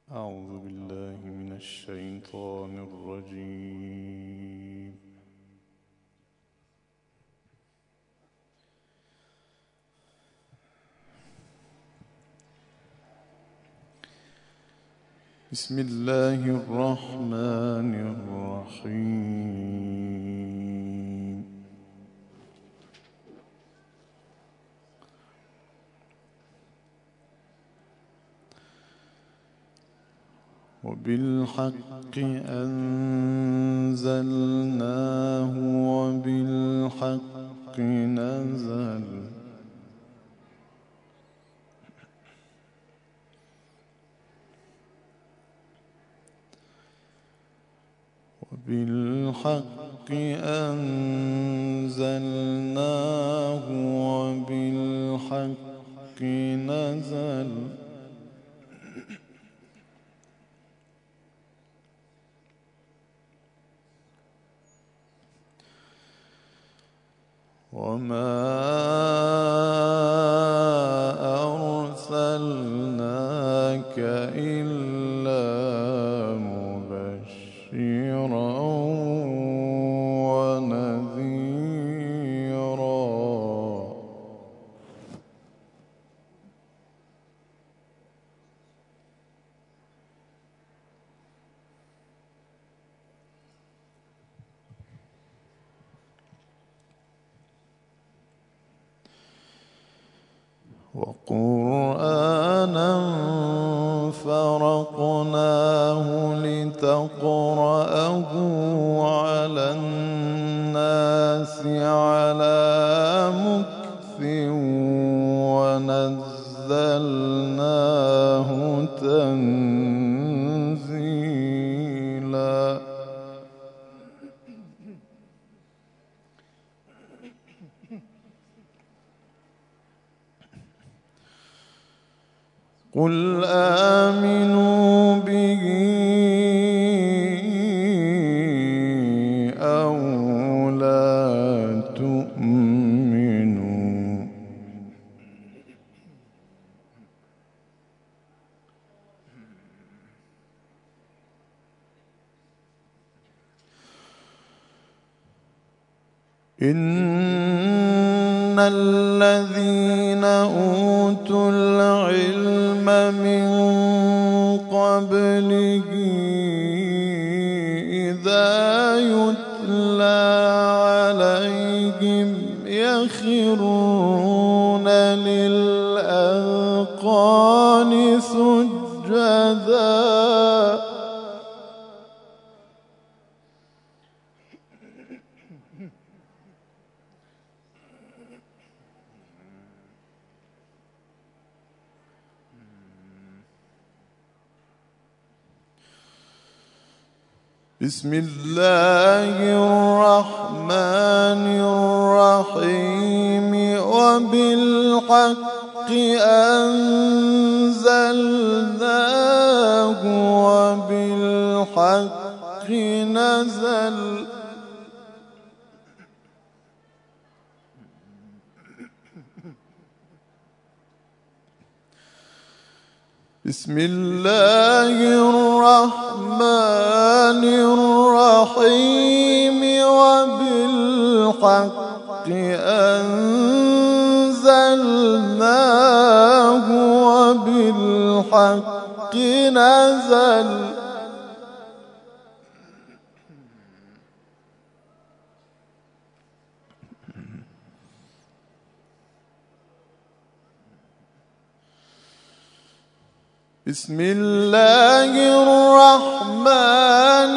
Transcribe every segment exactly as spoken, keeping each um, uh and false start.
أعوذ بالله من الشيطان الرجيم. بسم الله الرحمن الرحيم. وبالحق أنزلناه وبالحق نزل وبالحق أنزلناه وبالحق نزل وما أرسلناك إلا مبشرا ونذيرا. وقرآنا فرقناه لتقرأه على الناس على مكث ونزلناه تنزيلا. قل آمنوا به أو لا تؤمنوا إن الذين أوتوا العلم من قبله إذا يتلى عليهم يخرون للأذقان سجدا. بسم الله الرحمن الرحيم. وبالحق أنزلناه وبالحق نزل بسم الله الرحمن الرحيم. وبالحق أنزلناه وبالحق نزل بسم الله الرحمن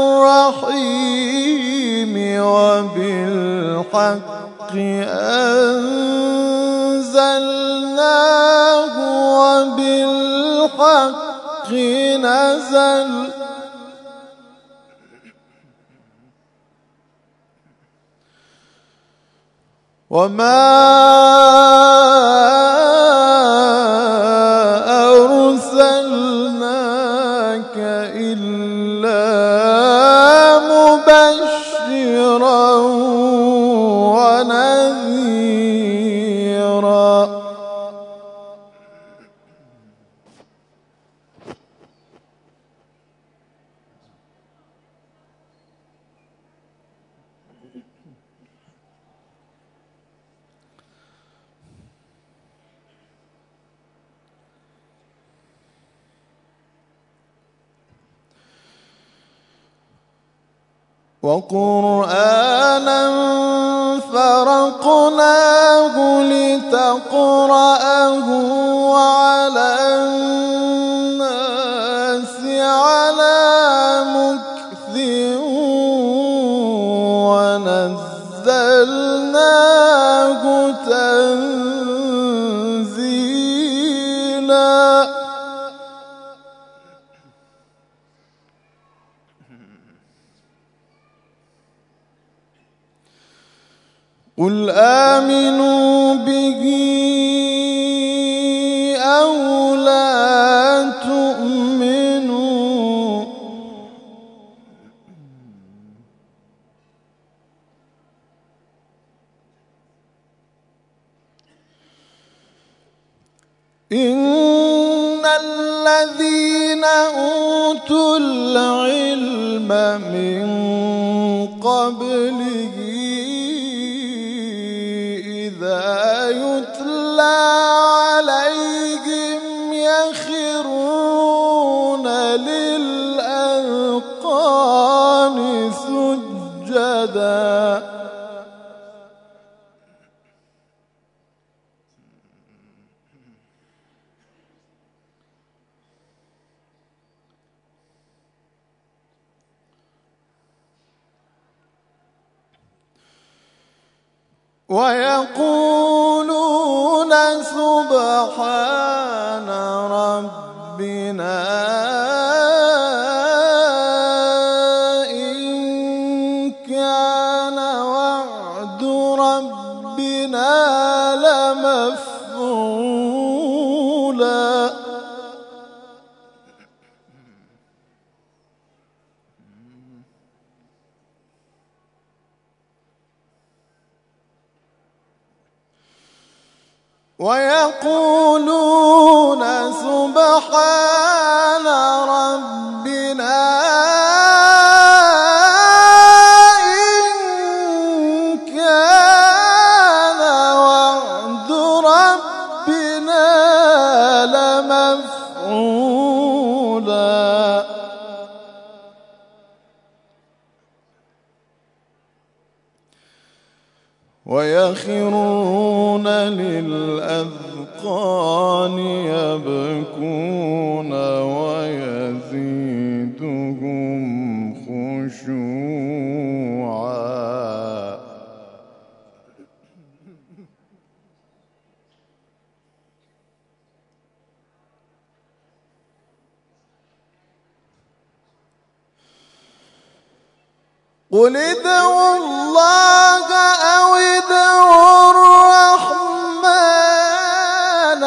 الرحيم. وبالحق أنزلناه وبالحق نزل وما أرسلناك إلا مبشرا ونذيرا. وقرآنا فرقناه لتقرأه على الناس على مكث ونزلناه تنزيلا. قل آمنوا به أو لا تؤمنوا إن الذين أوتوا العلم من قبله إذا يتلى عليهم يخرون للأذقان سجدا. ويقولون سبحان ربنا إن كان وعد ربنا لمفعولا. ويقولون سبحان ربنا إن كان وعد ربنا لمفعولا. ويخرون للأذقان يبكون ويزيدهم خشوعا. قل ادعوا الله أو ادعوا الرحمن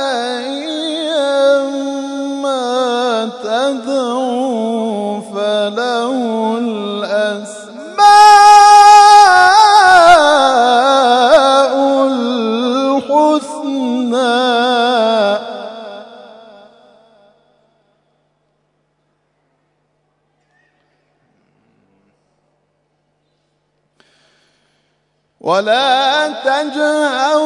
أيما تدعوا فله الأسماء الحسنى. ولا تجهر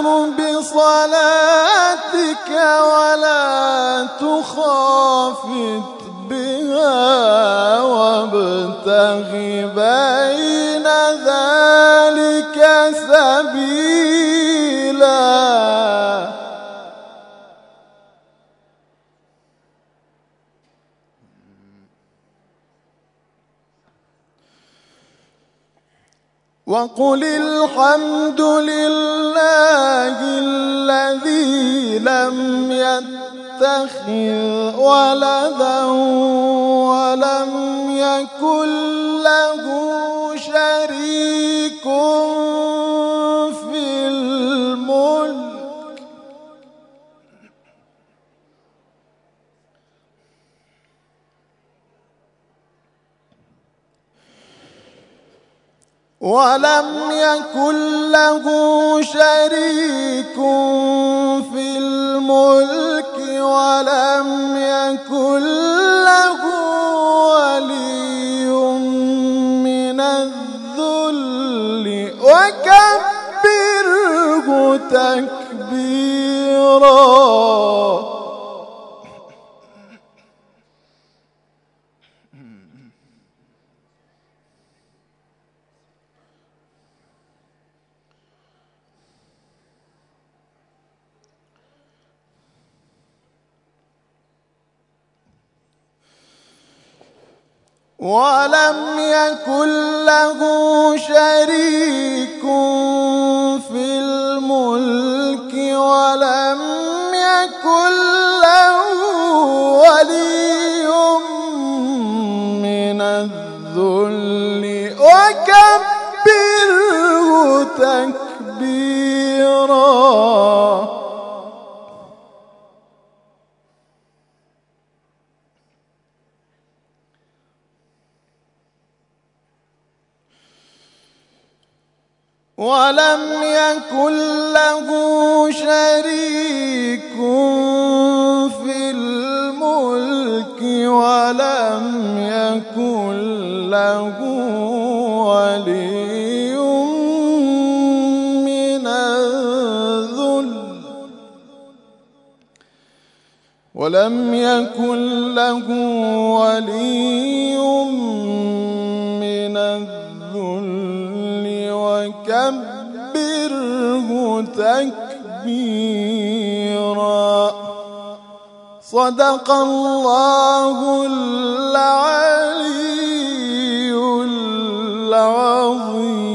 بصلاتك ولا تخافت بها وابتغ بين ذلك سبيلا. وقل الحمد لله الذي لم يتخذ ولدا ولم يكن له شريك في الملك ولم يكن له شريك في الملك ولم يكن له ولي من الذل وكبره تكبيرا. ولم يكن له شريك في الملك ولم يكن له ولي من الذل وكبره تكبيرا. ولم يكن له شريك في الملك ولم يكن له ولي من الذل ولم يكن له ولي من الذل وكبره تكبيرا. صدق الله العلي العظيم.